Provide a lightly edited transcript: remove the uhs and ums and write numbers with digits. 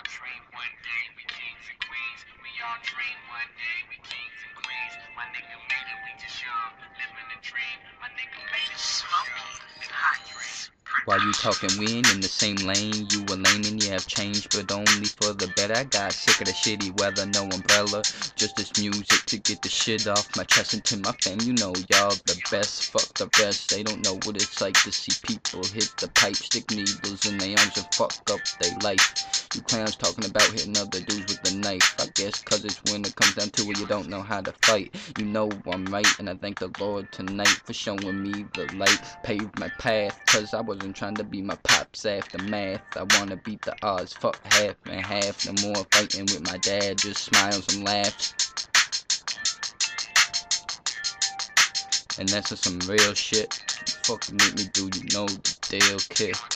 all dream one day we kings and queens. We all dream one day we kings and queens. My nigga made it, we just young, living a dream. My nigga made it, we just young, living a dream. While you talking, we ain't in the same lane. You a lame and you have changed, but only for the better. I got sick of the shitty weather, no umbrella. Just this music to get the shit off my chest and to my fam. You know y'all the best, fuck the rest. They don't know what it's like to see people hit the pipe, stick needles in their arms and fuck up their life. You clowns talking about hitting other dudes with a knife. I guess cause it's when it comes down to it, you don't know how to fight. You know I'm right, and I thank the Lord tonight for showing me the light. Paved my path, cause I wasn't trying to be my pop's aftermath. I wanna beat the odds, fuck half and half. No more fighting with my dad, just smiles and laughs. And that's just some real shit. Fucking make me do, you know the deal, kid.